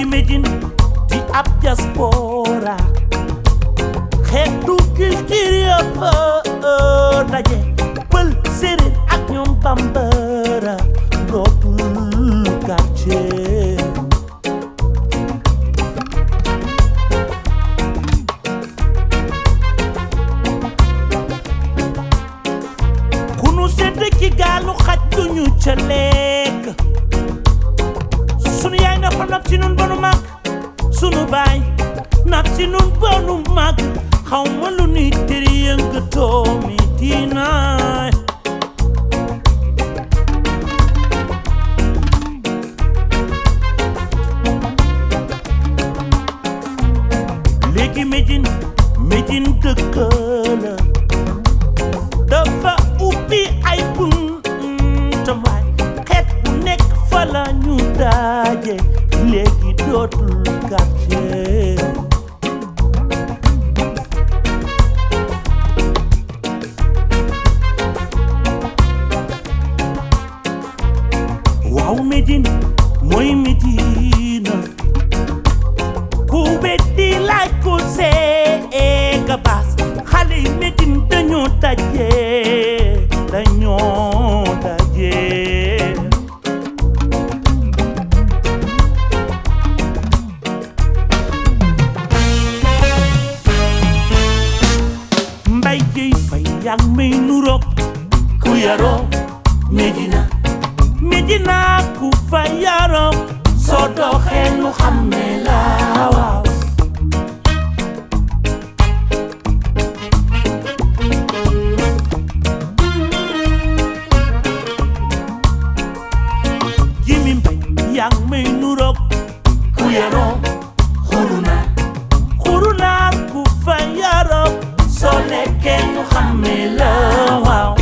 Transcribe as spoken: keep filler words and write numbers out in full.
Médine di ab diaspora xeetu culture yëpp daje pël séeréer ak ñoom bambara dootul gàcce ku nu sedd ci gaalu xaj duñu ca lekk sunu yaay na fa nab si nun bonu mag sunu baay nab si nun bonu mag xaw ma lu nuy tëri yëngatoo mi diinaay léegi Médine Médine dëkk la dafa ubbi ay buntam waay xeet bu nekk fa la ñu daje léegi dootul quartier waaw Médine mooy Médina ku weddi laaj ko seega baas xale yi Médine dañoo daje dañoo daje mbay jëy fay yang may nurook ku yaroo Médina Médina ku fa yaroo soo doxee nu xam ne la waaw Jimi Mbay yang may nurook ku yaroo xuruna xuruna ku fa yaroo soo lekkee nu xam ne la waaw